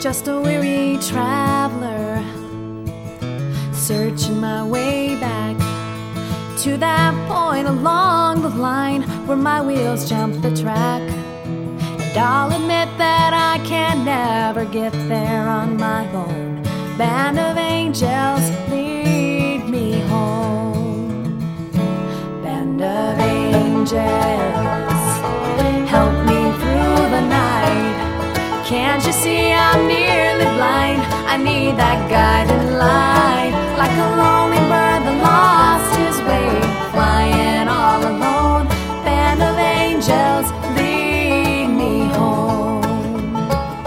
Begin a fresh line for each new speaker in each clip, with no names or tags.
just a weary traveler, searching my way back to that point along the line where my wheels jump the track. And I'll admit that I can never get there on my own. Band of angels, lead me home. Band of angels, help me through the night. Can't you see I'm nearly blind? I need that guiding light. Like a lonely bird that lost his way, flying all alone. Band of angels, lead me home.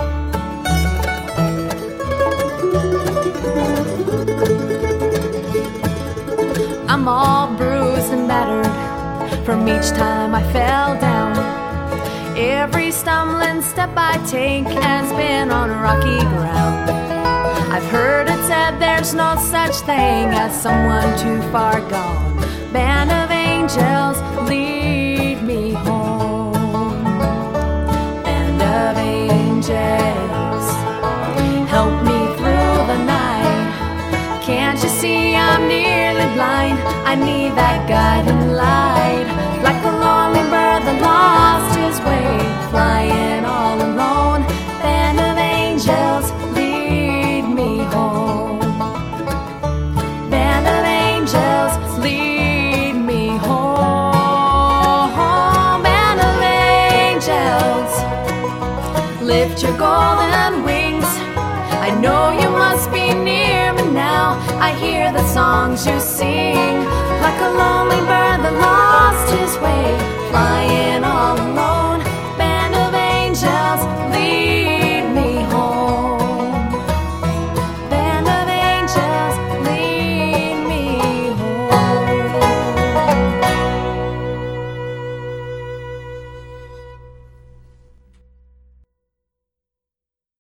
I'm all bruised and battered from each time I fell down. Every stumbling step I take has been on rocky ground. I've heard it said there's no such thing as someone too far gone. Band of angels, lead me home. Band of angels, help me through the night. Can't you see I'm nearly blind? I need that guiding light. Like a lonely bird that lost his way, flying all alone. Band of angels, lead me home. Band of angels, lead me home. Band of angels, lift your golden wings. I know you must be near me now. I hear the songs you sing. Like a lonely bird that lost his way, flying